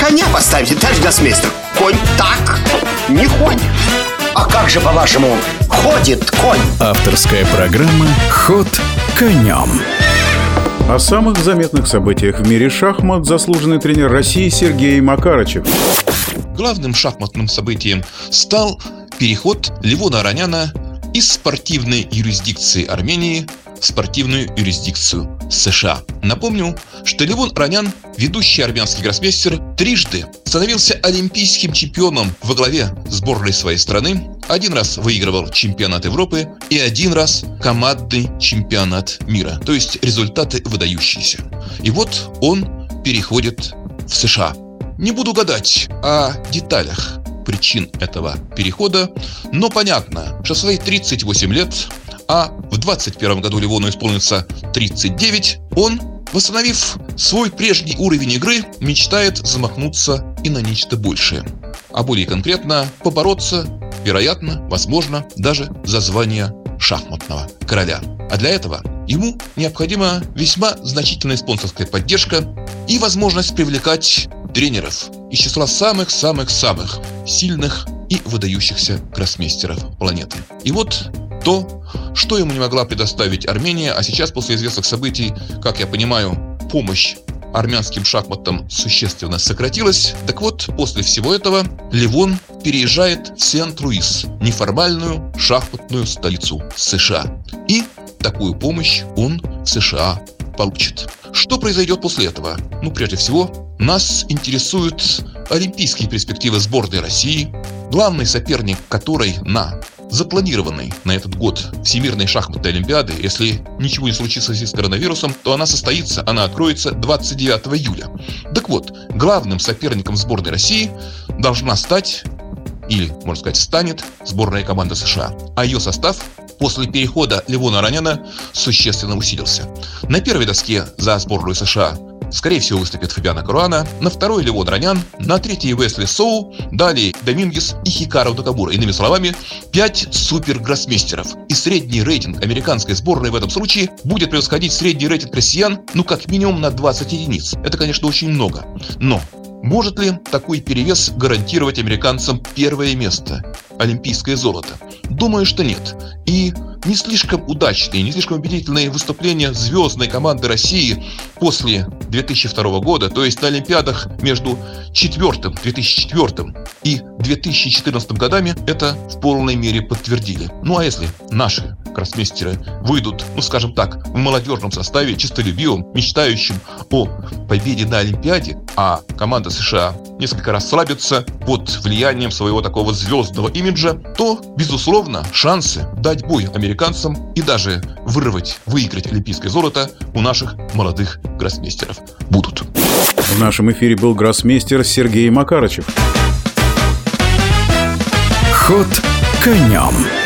коня поставите, товарищ гроссмейстер? Конь так не ходит. А как же, по-вашему, ходит конь? Авторская программа «Ход конем». О самых заметных событиях в мире шахмат заслуженный тренер России Сергей Макарычев. Главным шахматным событием стал переход Левона Ароняна из спортивной юрисдикции Армении в спортивную юрисдикцию США. Напомню, что Левон Аронян, ведущий армянский гроссмейстер, трижды становился олимпийским чемпионом во главе сборной своей страны, один раз выигрывал чемпионат Европы и один раз командный чемпионат мира, то есть результаты выдающиеся. И вот он переходит в США. Не буду гадать о деталях причин этого перехода, но понятно, что в свои 38 лет, а в 21 году Левону исполнится 39, он, восстановив свой прежний уровень игры, мечтает замахнуться и на нечто большее. А более конкретно, побороться, вероятно, возможно, даже за звание шахматного короля. А для этого ему необходима весьма значительная спонсорская поддержка и возможность привлекать тренеров из числа самых-самых-самых сильных и выдающихся гроссмейстеров планеты. И вот то, что ему не могла предоставить Армения, а сейчас, после известных событий, как я понимаю, помощь армянским шахматам существенно сократилась. Так вот, после всего этого Левон переезжает в Сент-Луис, неформальную шахматную столицу США. И такую помощь он в США получит. Что произойдет после этого? Прежде всего, нас интересуют олимпийские перспективы сборной России, главный соперник которой на запланированной на этот год Всемирной шахматной олимпиады, если ничего не случится с коронавирусом, то она состоится, она откроется 29 июля. Так вот, главным соперником сборной России должна стать, или, можно сказать, станет сборная команда США. А ее состав после перехода Левона Ароняна существенно усилился. На первой доске за сборную США скорее всего выступит Фабиано Каруана, на второй Левон Аронян, на третьей Уэсли Соу, далее Домингес и Хикару Накамура. Иными словами, 5 супергроссмейстеров. И средний рейтинг американской сборной в этом случае будет превосходить средний рейтинг россиян, как минимум на 20 единиц. Это, конечно, очень много. Но может ли такой перевес гарантировать американцам первое место, олимпийское золото? Думаю, что нет. И не слишком удачные, не слишком убедительные выступления звездной команды России после 2002 года, то есть на Олимпиадах между 2004 и 2014 годами, это в полной мере подтвердили. А если наши гроссмейстеры выйдут, скажем так, в молодежном составе, честолюбивым, мечтающим о победе на Олимпиаде, а команда США несколько расслабится под влиянием своего такого звездного имиджа, то, безусловно, шансы дать бой американцам и даже выиграть олимпийское золото у наших молодых гроссмейстеров будут. В нашем эфире был гроссмейстер Сергей Макарычев. Ход конем.